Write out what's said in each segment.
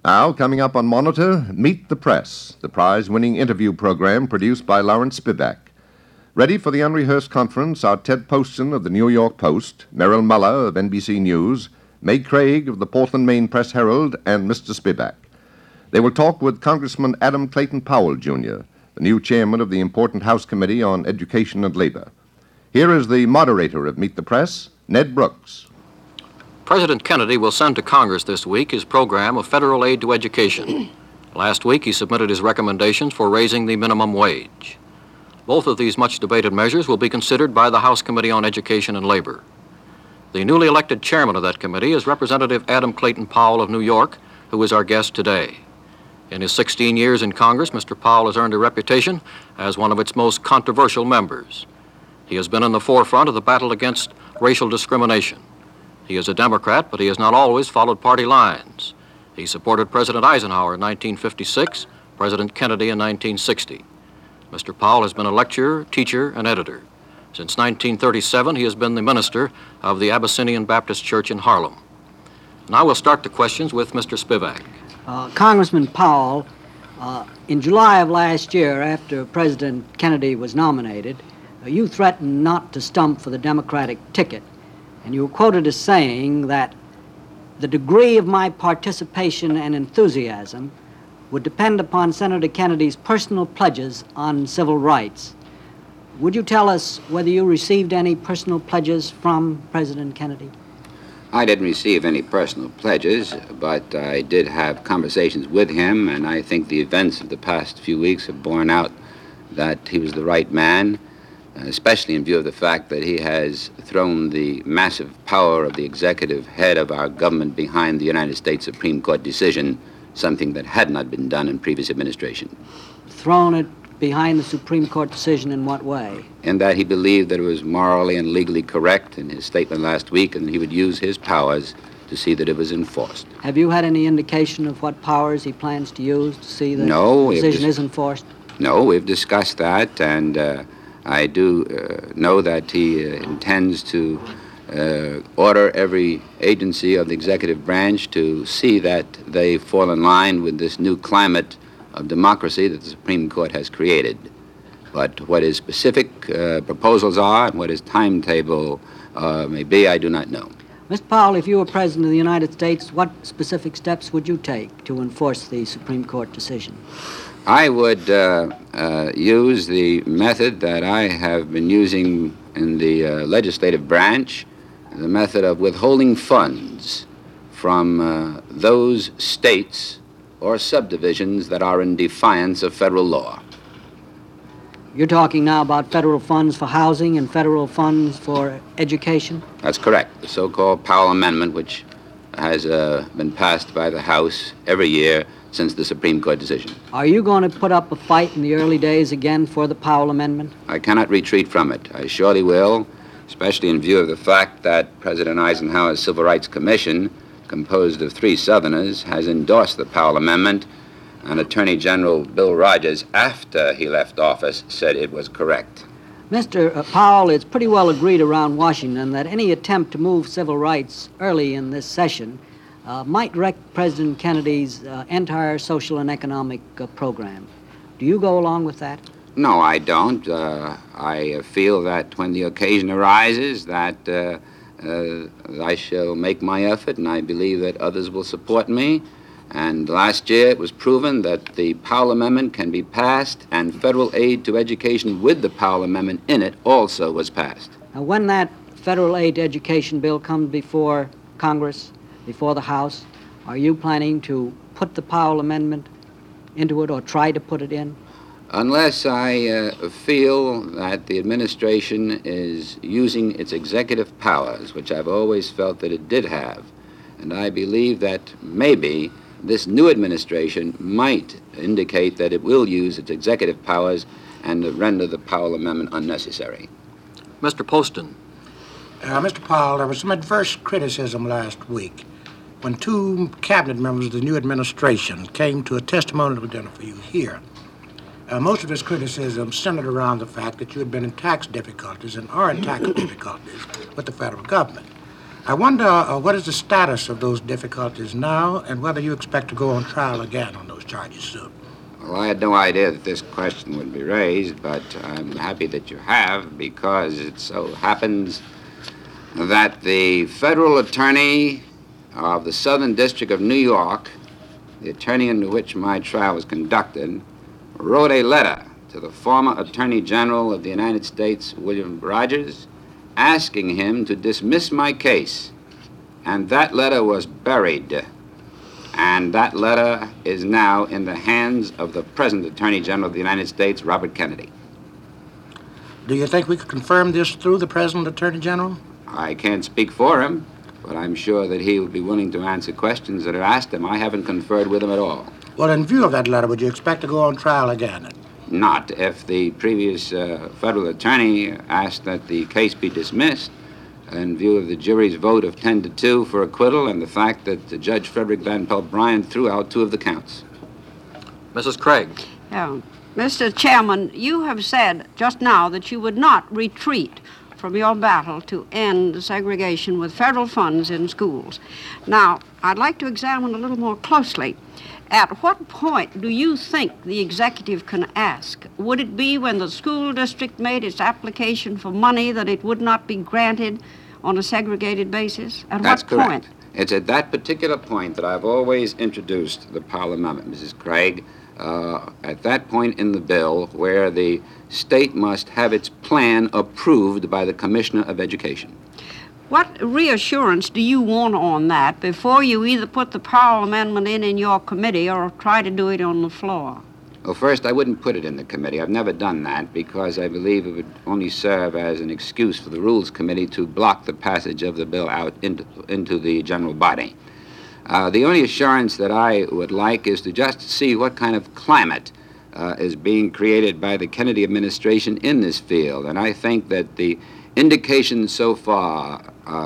Now, coming up on Monitor, Meet the Press, the prize-winning interview program produced by Lawrence Spivak. Ready for the unrehearsed conference are Ted Poston of the New York Post, Merrill Muller of NBC News, May Craig of the Portland, Maine Press-Herald, and Mr. Spivak. They will talk with Congressman Adam Clayton Powell, Jr., the new chairman of the important House Committee on Education and Labor. Here is the moderator of Meet the Press, Ned Brooks. President Kennedy will send to Congress this week his program of federal aid to education. Last week, he submitted his recommendations for raising the minimum wage. Both of these much-debated measures will be considered by the House Committee on Education and Labor. The newly elected chairman of that committee is Representative Adam Clayton Powell of New York, who is our guest today. In his 16 years in Congress, Mr. Powell has earned a reputation as one of its most controversial members. He has been in the forefront of the battle against racial discrimination. He is a Democrat, but he has not always followed party lines. He supported President Eisenhower in 1956, President Kennedy in 1960. Mr. Powell has been a lecturer, teacher, and editor. Since 1937, he has been the minister of the Abyssinian Baptist Church in Harlem. Now we'll start the questions with Mr. Spivak. Congressman Powell, in July of last year, after President Kennedy was nominated, you threatened not to stump for the Democratic ticket. And you were quoted as saying that the degree of my participation and enthusiasm would depend upon Senator Kennedy's personal pledges on civil rights. Would you tell us whether you received any personal pledges from President Kennedy? I didn't receive any personal pledges, but I did have conversations with him, and I think the events of the past few weeks have borne out that he was the right man, especially in view of the fact that he has thrown the massive power of the executive head of our government behind the United States Supreme Court decision, something that had not been done in previous administration. Thrown it behind the Supreme Court decision in what way? In that he believed that it was morally and legally correct in his statement last week, and he would use his powers to see that it was enforced. Have you had any indication of what powers he plans to use to see that the decision is enforced? No, we've discussed that, and I do know that he intends to order every agency of the executive branch to see that they fall in line with this new climate of democracy that the Supreme Court has created. But what his specific proposals are and what his timetable may be, I do not know. Mr. Powell, if you were President of the United States, what specific steps would you take to enforce the Supreme Court decision? I would use the method that I have been using in the legislative branch, the method of withholding funds from those states or subdivisions that are in defiance of federal law. You're talking now about federal funds for housing and federal funds for education? That's correct. The so-called Powell Amendment, which has been passed by the House every year since the Supreme Court decision. Are you going to put up a fight in the early days again for the Powell Amendment? I cannot retreat from it. I surely will, especially in view of the fact that President Eisenhower's Civil Rights Commission, composed of 3 Southerners, has endorsed the Powell Amendment, and Attorney General Bill Rogers, after he left office, said it was correct. Mr. Powell, it's pretty well agreed around Washington that any attempt to move civil rights early in this session might wreck President Kennedy's entire social and economic program. Do you go along with that? No, I don't. I feel that when the occasion arises that I shall make my effort, and I believe that others will support me. And last year it was proven that the Powell Amendment can be passed, and federal aid to education with the Powell Amendment in it also was passed. Now, when that federal aid to education bill comes before Congress, before the House, are you planning to put the Powell Amendment into it or try to put it in? Unless I feel that the administration is using its executive powers, which I've always felt that it did have, and I believe that maybe this new administration might indicate that it will use its executive powers and render the Powell Amendment unnecessary. Mr. Poston. Mr. Powell, there was some adverse criticism last week when 2 cabinet members of the new administration came to a testimonial dinner for you here. Most of this criticism centered around the fact that you had been in tax difficulties and are in tax difficulties with the federal government. I wonder what is the status of those difficulties now and whether you expect to go on trial again on those charges soon. Well, I had no idea that this question would be raised, but I'm happy that you have, because it so happens that the federal attorney of the Southern District of New York, the attorney into which my trial was conducted, wrote a letter to the former Attorney General of the United States, William Rogers, asking him to dismiss my case. And that letter was buried. And that letter is now in the hands of the present Attorney General of the United States, Robert Kennedy. Do you think we could confirm this through the present Attorney General? I can't speak for him, but I'm sure that he would be willing to answer questions that are asked him. I haven't conferred with him at all. Well, in view of that letter, would you expect to go on trial again? Not if the previous federal attorney asked that the case be dismissed in view of the jury's vote of 10-2 for acquittal and the fact that Judge Frederick Van Pelt Bryant threw out 2 of the counts. Mrs. Craig. Yeah. Mr. Chairman, you have said just now that you would not retreat from your battle to end segregation with federal funds in schools. Now, I'd like to examine a little more closely. At what point do you think the executive can ask? Would it be when the school district made its application for money that it would not be granted on a segregated basis? At That's what correct. point? It's at that particular point that I've always introduced the Powell Amendment, Mrs. Craig. At that point in the bill where the state must have its plan approved by the Commissioner of Education. What reassurance do you want on that before you either put the Powell Amendment in your committee or try to do it on the floor? Well, first, I wouldn't put it in the committee. I've never done that because I believe it would only serve as an excuse for the Rules Committee to block the passage of the bill out into the general body. The only assurance that I would like is to just see what kind of climate is being created by the Kennedy administration in this field. And I think that the indications so far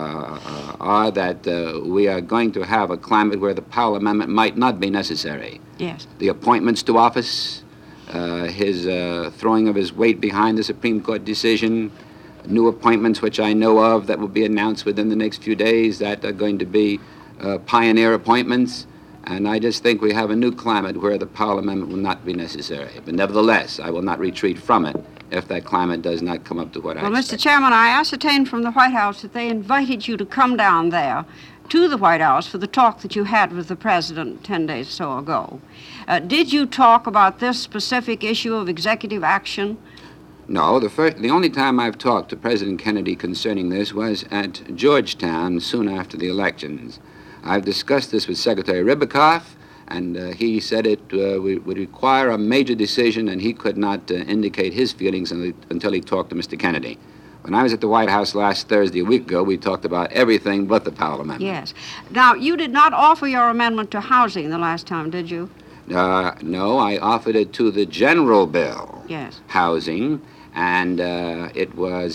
are that we are going to have a climate where the Powell Amendment might not be necessary. Yes. The appointments to office, his throwing of his weight behind the Supreme Court decision, new appointments which I know of that will be announced within the next few days that are going to be pioneer appointments. And I just think we have a new climate where the Powell Amendment will not be necessary. But nevertheless, I will not retreat from it if that climate does not come up to what I expect. Well, Mr. Chairman, I ascertained from the White House that they invited you to come down there to the White House for the talk that you had with the President 10 days or so ago. Did you talk about this specific issue of executive action? No, the only time I've talked to President Kennedy concerning this was at Georgetown soon after the elections. I've discussed this with Secretary Ribicoff, and he said it would require a major decision, and he could not indicate his feelings until he talked to Mr. Kennedy. When I was at the White House last Thursday, a week ago, we talked about everything but the Powell Amendment. Yes. Now, you did not offer your amendment to housing the last time, did you? No, I offered it to the general bill. Yes. Housing, and it was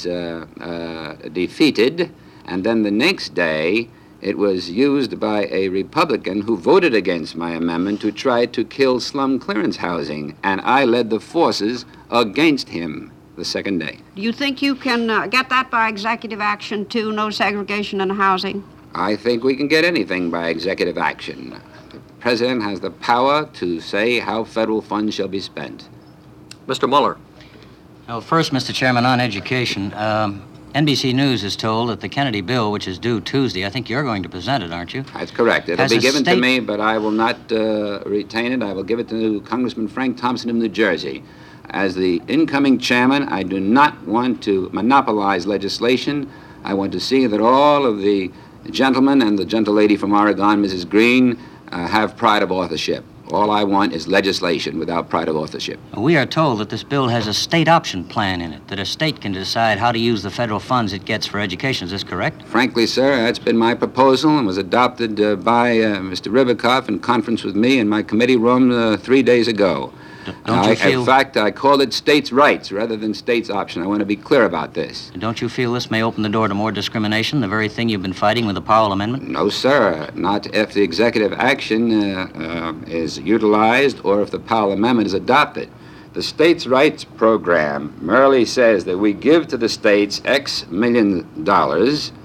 defeated, and then the next day, it was used by a Republican who voted against my amendment to try to kill slum clearance housing, and I led the forces against him the second day. Do you think you can get that by executive action, too, no segregation in housing? I think we can get anything by executive action. The President has the power to say how federal funds shall be spent. Mr. Mueller. Well, first, Mr. Chairman, on education, NBC News is told that the Kennedy bill, which is due Tuesday, I think you're going to present it, aren't you? That's correct. It'll Has be the given to state- me, but I will not retain it. I will give it to Congressman Frank Thompson of New Jersey. As the incoming chairman, I do not want to monopolize legislation. I want to see that all of the gentlemen and the gentlelady from Oregon, Mrs. Green, have pride of authorship. All I want is legislation without pride of authorship. We are told that this bill has a state option plan in it, that a state can decide how to use the federal funds it gets for education. Is this correct? Frankly, sir, that's been my proposal and was adopted by Mr. Ribicoff in conference with me in my committee room 3 days ago. Don't you feel... In fact, I called it states' rights rather than states' option. I want to be clear about this. Don't you feel this may open the door to more discrimination, the very thing you've been fighting with the Powell Amendment? No, sir. Not if the executive action is utilized or if the Powell Amendment is adopted. The states' rights program merely says that we give to the states X million dollars,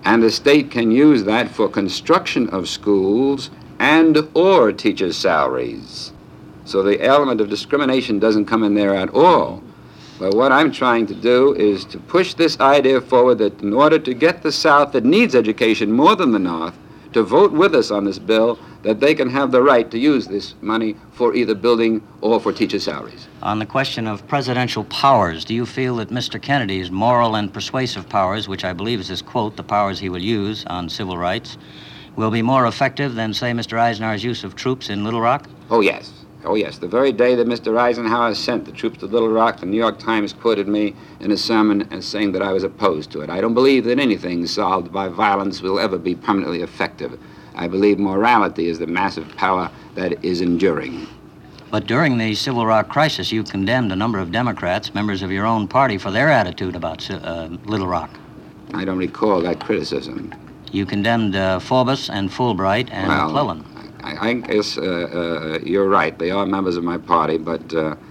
And the state can use that for construction of schools and or teachers' salaries. So the element of discrimination doesn't come in there at all. But what I'm trying to do is to push this idea forward that in order to get the South that needs education more than the North to vote with us on this bill, that they can have the right to use this money for either building or for teachers' salaries. On the question of presidential powers, do you feel that Mr. Kennedy's moral and persuasive powers, which I believe is his quote, the powers he will use on civil rights, will be more effective than, say, Mr. Eisenhower's use of troops in Little Rock? Oh, yes. Oh, yes. The very day that Mr. Eisenhower sent the troops to Little Rock, the New York Times quoted me in a sermon as saying that I was opposed to it. I don't believe that anything solved by violence will ever be permanently effective. I believe morality is the massive power that is enduring. But during the Civil Rock crisis, you condemned a number of Democrats, members of your own party, for their attitude about Little Rock. I don't recall that criticism. You condemned Forbes and Fulbright and McClellan. I guess you're right. They are members of my party, but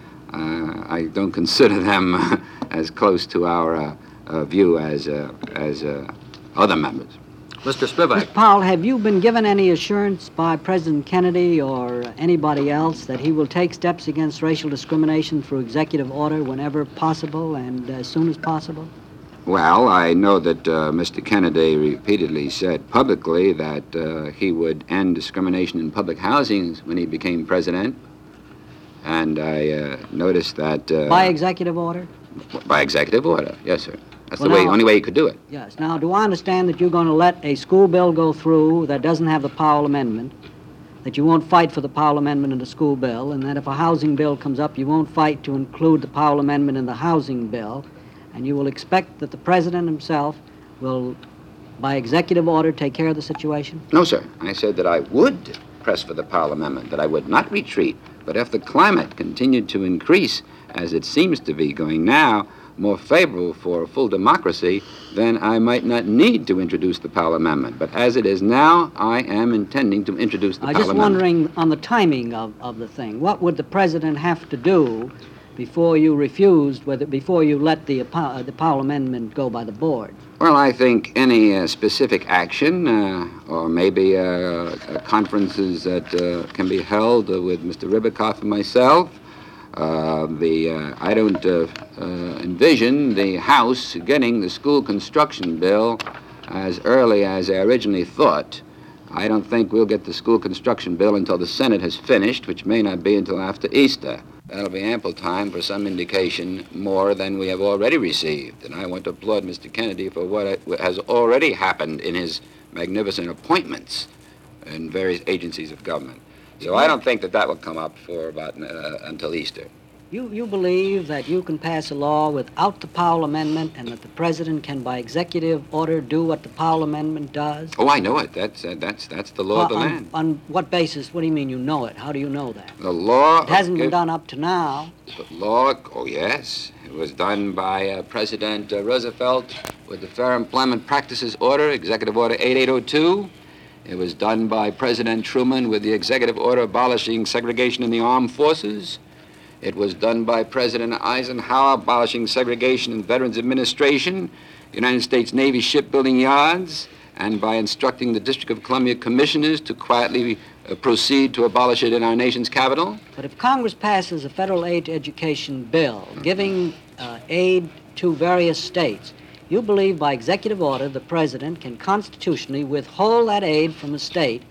I don't consider them as close to our view as other members. Mr. Spivak. Mr. Powell, have you been given any assurance by President Kennedy or anybody else that he will take steps against racial discrimination through executive order whenever possible and as soon as possible? Well, I know that Mr. Kennedy repeatedly said publicly that he would end discrimination in public housing when he became president. And I noticed that... by executive order? By executive order, yes, sir. That's Well, the now- only way he could do it. Yes. Now, do I understand that you're going to let a school bill go through that doesn't have the Powell Amendment, that you won't fight for the Powell Amendment in the school bill, and that if a housing bill comes up, you won't fight to include the Powell Amendment in the housing bill, and you will expect that the President himself will, by executive order, take care of the situation? No, sir. I said that I would press for the Powell Amendment, that I would not retreat. But if the climate continued to increase, as it seems to be going now, more favorable for full democracy, then I might not need to introduce the Powell Amendment. But as it is now, I am intending to introduce the I'm Powell just Amendment. wondering on the timing of the thing. What would the President have to do before you refused, before you let the Powell Amendment go by the board? Well, I think any specific action, or maybe conferences that can be held with Mr. Ribicoff and myself. I don't envision the House getting the school construction bill as early as I originally thought. I don't think we'll get the school construction bill until the Senate has finished, which may not be until after Easter. That'll be ample time for some indication more than we have already received. And I want to applaud Mr. Kennedy for what has already happened in his magnificent appointments in various agencies of government. So I don't think that will come up for about until Easter. You believe that you can pass a law without the Powell Amendment and that the President can, by executive order, do what the Powell Amendment does? Oh, I know it. That's the law of the land. On what basis? What do you mean you know it? How do you know that? The law... It hasn't been done up to now. The law, oh yes. It was done by President Roosevelt with the Fair Employment Practices Order, Executive Order 8802. It was done by President Truman with the executive order abolishing segregation in the armed forces. It was done by President Eisenhower abolishing segregation in Veterans Administration, United States Navy shipbuilding yards, and by instructing the District of Columbia commissioners to quietly proceed to abolish it in our nation's capital. But if Congress passes a federal aid to education bill giving aid to various states, you believe by executive order the President can constitutionally withhold that aid from the state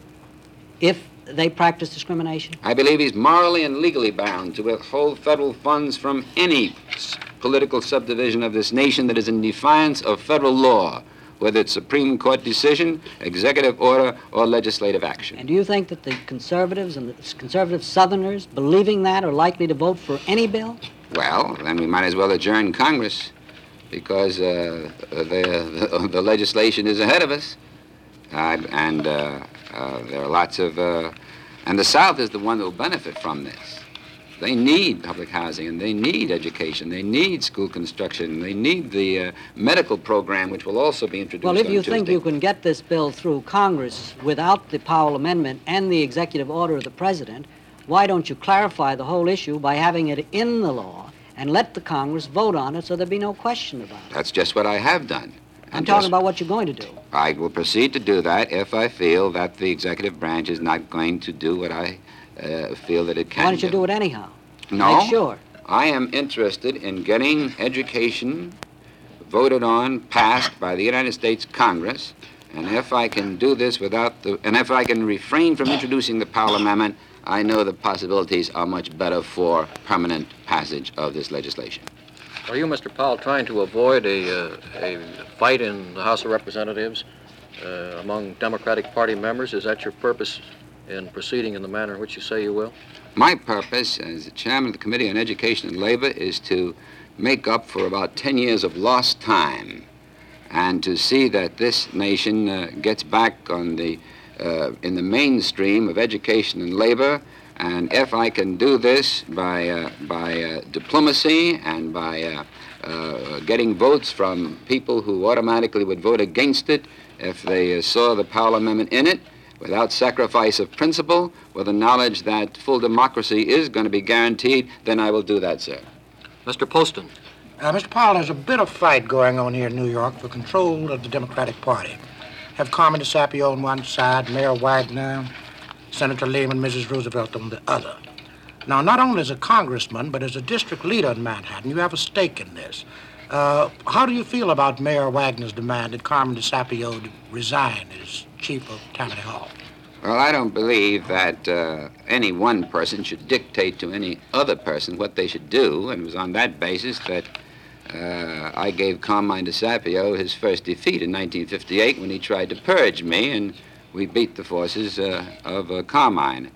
if they practice discrimination? I believe he's morally and legally bound to withhold federal funds from any political subdivision of this nation that is in defiance of federal law, whether it's Supreme Court decision, executive order, or legislative action. And do you think that the conservatives and the conservative Southerners, believing that, are likely to vote for any bill? Well, then we might as well adjourn Congress, because the legislation is ahead of us. There are lots of... and the South is the one that will benefit from this. They need public housing, and they need education. They need school construction. They need the medical program, which will also be introduced on Well, if you Tuesday. think you can get this bill through Congress without the Powell Amendment and the executive order of the President, why don't you clarify the whole issue by having it in the law and let the Congress vote on it so there'd be no question about it? That's just what I have done. I'm talking about what you're going to do. I will proceed to do that if I feel that the executive branch is not going to do what I feel that it can do. Why don't you do it anyhow? No. Make sure. I am interested in getting education voted on, passed by the United States Congress, and if I can do this and if I can refrain from introducing the Powell Amendment, I know the possibilities are much better for permanent passage of this legislation. Are you, Mr. Powell, trying to avoid a fight in the House of Representatives among Democratic Party members? Is that your purpose in proceeding in the manner in which you say you will? My purpose as the chairman of the Committee on Education and Labor is to make up for about 10 years of lost time and to see that this nation gets back on in the mainstream of education and labor. And if I can do this by diplomacy and by getting votes from people who automatically would vote against it if they saw the Powell Amendment in it, without sacrifice of principle, with the knowledge that full democracy is going to be guaranteed, then I will do that, sir. Mr. Poston. Mr. Powell, there's a bit of fight going on here in New York for control of the Democratic Party. Have Carmen DeSapio on one side, Mayor Wagner, Senator Lehman, Mrs. Roosevelt on the other. Now, not only as a congressman, but as a district leader in Manhattan, you have a stake in this. How do you feel about Mayor Wagner's demand that Carmen DeSapio resign as chief of Tammany Hall? Well, I don't believe that any one person should dictate to any other person what they should do, and it was on that basis that I gave Carmine DeSapio his first defeat in 1958 when he tried to purge me, and we beat the forces of Carmine.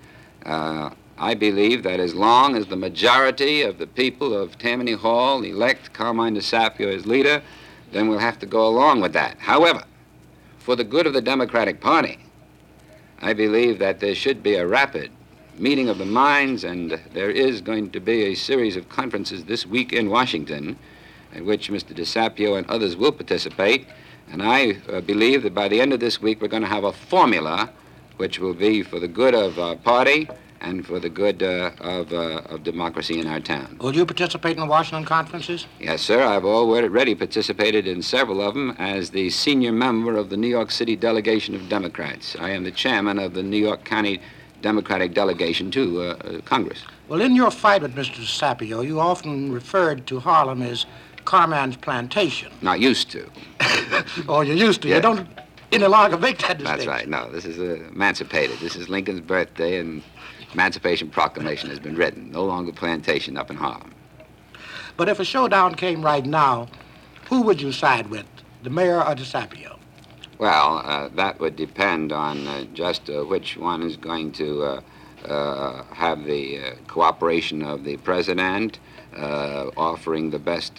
I believe that as long as the majority of the people of Tammany Hall elect Carmine DeSapio as leader, then we'll have to go along with that. However, for the good of the Democratic Party, I believe that there should be a rapid meeting of the minds, and there is going to be a series of conferences this week in Washington at which Mr. DeSapio and others will participate. And I believe that by the end of this week, we're going to have a formula which will be for the good of our party and for the good of democracy in our town. Will you participate in the Washington conferences? Yes, sir. I've already participated in several of them as the senior member of the New York City delegation of Democrats. I am the chairman of the New York County Democratic delegation to Congress. Well, in your fight with Mr. DeSapio, you often referred to Harlem as Carmine's plantation. Not used to. Oh, you used to. Yeah. You don't any longer make that distinction. That's right. No, this is emancipated. This is Lincoln's birthday, and Emancipation Proclamation has been written. No longer plantation up in Harlem. But if a showdown came right now, who would you side with, the mayor or DeSapio? Well, that would depend on just which one is going to have the cooperation of the president, offering the best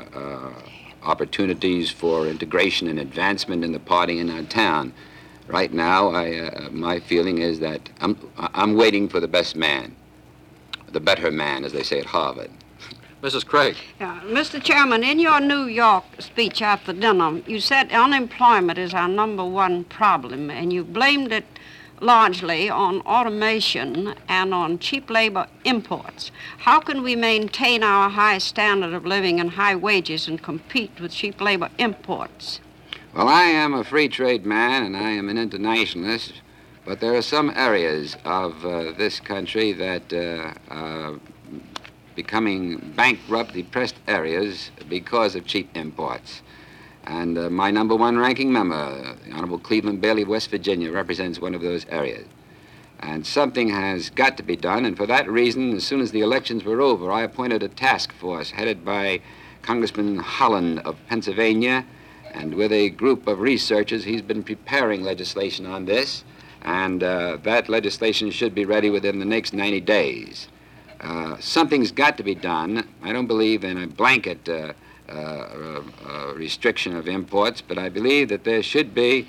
opportunities for integration and advancement in the party in our town. Right now, my feeling is that I'm waiting for the best man, the better man, as they say at Harvard. Mrs. Craig. Mr. Chairman, in your New York speech after dinner, you said unemployment is our #1 problem, and you blamed it largely on automation and on cheap labor imports. How can we maintain our high standard of living and high wages and compete with cheap labor imports? Well, I am a free trade man and I am an internationalist, but there are some areas of this country that are becoming bankrupt, depressed areas because of cheap imports. And my #1 ranking member, the Honorable Cleveland Bailey of West Virginia, represents one of those areas. And something has got to be done, and for that reason, as soon as the elections were over, I appointed a task force headed by Congressman Holland of Pennsylvania, and with a group of researchers, he's been preparing legislation on this, and that legislation should be ready within the next 90 days. Something's got to be done. I don't believe in a blanket restriction of imports, but I believe that there should be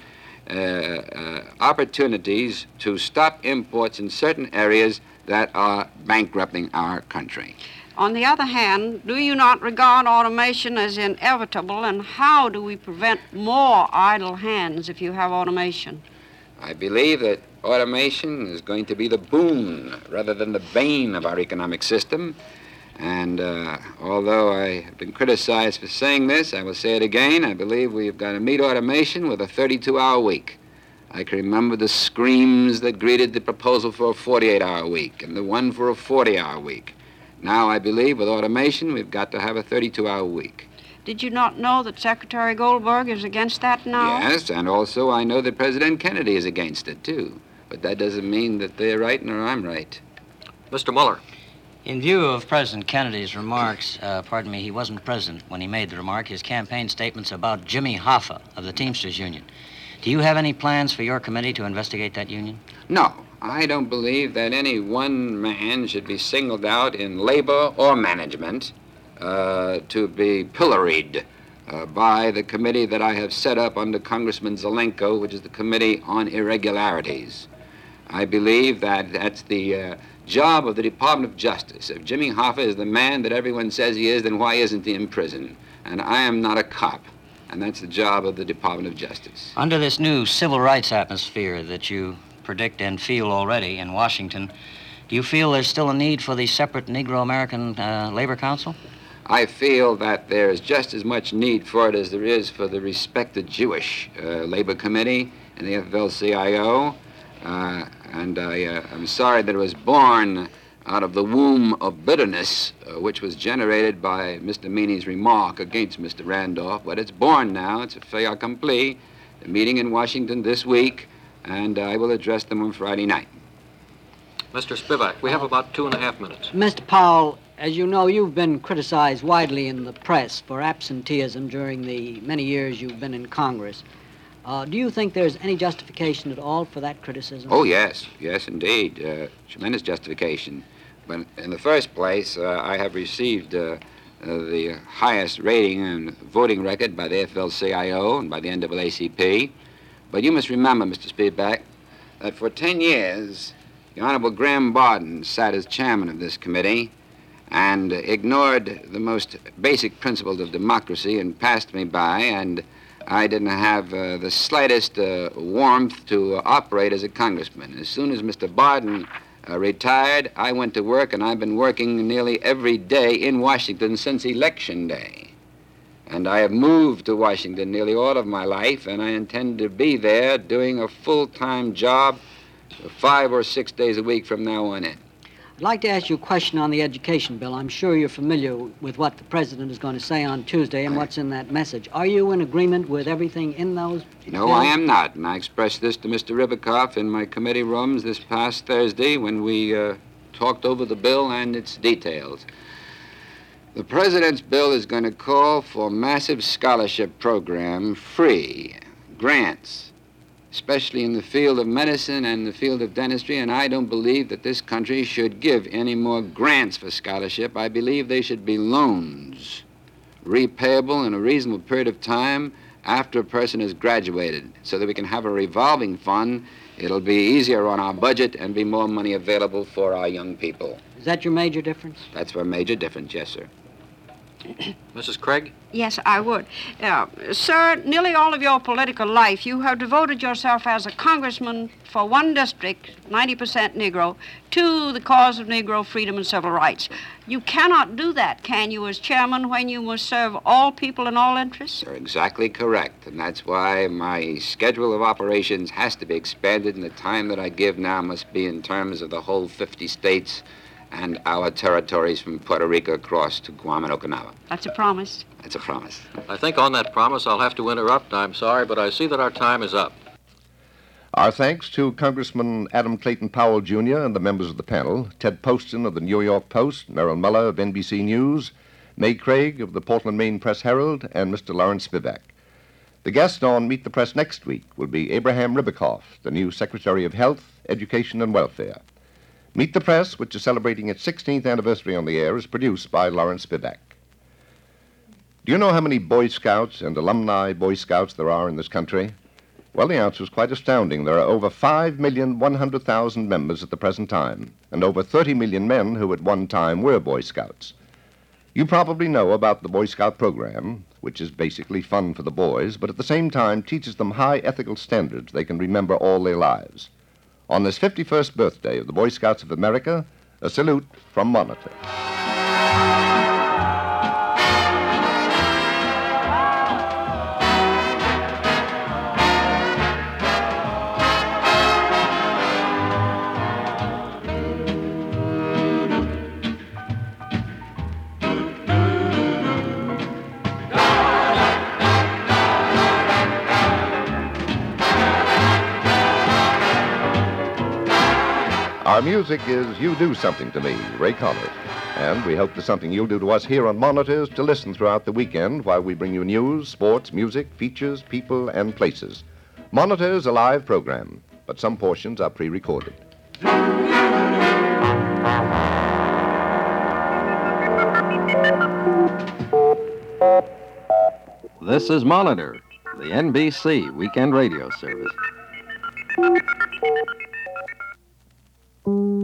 opportunities to stop imports in certain areas that are bankrupting our country. On the other hand, do you not regard automation as inevitable, and how do we prevent more idle hands if you have automation? I believe that automation is going to be the boon rather than the bane of our economic system. And although I have been criticized for saying this, I will say it again. I believe we've got to meet automation with a 32-hour week. I can remember the screams that greeted the proposal for a 48-hour week and the one for a 40-hour week. Now I believe with automation we've got to have a 32-hour week. Did you not know that Secretary Goldberg is against that now? Yes, and also I know that President Kennedy is against it, too. But that doesn't mean that they're right nor I'm right. Mr. Muller. In view of President Kennedy's remarks, he wasn't present when he made the remark, his campaign statements about Jimmy Hoffa of the Teamsters Union. Do you have any plans for your committee to investigate that union? No, I don't believe that any one man should be singled out in labor or management to be pilloried by the committee that I have set up under Congressman Zelenko, which is the Committee on Irregularities. I believe that that's the job of the Department of Justice. If Jimmy Hoffa is the man that everyone says he is, then why isn't he in prison? And I am not a cop, and that's the job of the Department of Justice. Under this new civil rights atmosphere that you predict and feel already in Washington, do you feel there's still a need for the separate Negro American Labor Council? I feel that there's just as much need for it as there is for the respected Jewish Labor Committee and the AFL-CIO. And I'm sorry that it was born out of the womb of bitterness, which was generated by Mr. Meany's remark against Mr. Randolph. But it's born now. It's a fait accompli. The meeting in Washington this week, and I will address them on Friday night. Mr. Spivak, we have about 2.5 minutes. Mr. Powell, as you know, you've been criticized widely in the press for absenteeism during the many years you've been in Congress. Do you think there's any justification at all for that criticism? Oh, yes. Yes, indeed. Tremendous justification. But in the first place, I have received the highest rating and voting record by the AFL-CIO and by the NAACP. But you must remember, Mr. Spivak, that for 10 years, the Honorable Graham Barden sat as chairman of this committee and ignored the most basic principles of democracy and passed me by, and I didn't have the slightest warmth to operate as a congressman. As soon as Mr. Barden retired, I went to work, and I've been working nearly every day in Washington since Election Day. And I have moved to Washington nearly all of my life, and I intend to be there doing a full-time job 5 or 6 days a week from now on in. I'd like to ask you a question on the education bill. I'm sure you're familiar with what the president is going to say on Tuesday and what's in that message. Are you in agreement with everything in those No, bills? I am not, and I expressed this to Mr. Ribicoff in my committee rooms this past Thursday when we talked over the bill and its details. The president's bill is going to call for massive scholarship program, free grants, especially in the field of medicine and the field of dentistry, and I don't believe that this country should give any more grants for scholarship. I believe they should be loans, repayable in a reasonable period of time after a person has graduated, so that we can have a revolving fund. It'll be easier on our budget and be more money available for our young people. Is that your major difference? That's a major difference, yes, sir. Mrs. Craig? Yes, I would. Sir, nearly all of your political life, you have devoted yourself as a congressman for one district, 90% Negro, to the cause of Negro freedom and civil rights. You cannot do that, can you, as chairman, when you must serve all people and all interests? You're exactly correct, and that's why my schedule of operations has to be expanded, and the time that I give now must be in terms of the whole 50 states and our territories from Puerto Rico across to Guam and Okinawa. That's a promise. That's a promise. I think on that promise I'll have to interrupt. I'm sorry, but I see that our time is up. Our thanks to Congressman Adam Clayton Powell, Jr. and the members of the panel, Ted Poston of the New York Post, Merrill Muller of NBC News, May Craig of the Portland, Maine Press-Herald, and Mr. Lawrence Spivak. The guest on Meet the Press next week will be Abraham Ribicoff, the new Secretary of Health, Education, and Welfare. Meet the Press, which is celebrating its 16th anniversary on the air, is produced by Lawrence Spivak. Do you know how many Boy Scouts and alumni Boy Scouts there are in this country? Well, the answer is quite astounding. There are over 5,100,000 members at the present time, and over 30 million men who at one time were Boy Scouts. You probably know about the Boy Scout program, which is basically fun for the boys, but at the same time teaches them high ethical standards they can remember all their lives. On this 51st birthday of the Boy Scouts of America, a salute from Monitor. Our music is You Do Something to Me, Ray Connors. And we hope there's something you'll do to us here on Monitors to listen throughout the weekend while we bring you news, sports, music, features, people, and places. Monitors a live program, but some portions are pre-recorded. This is Monitor, the NBC weekend radio service.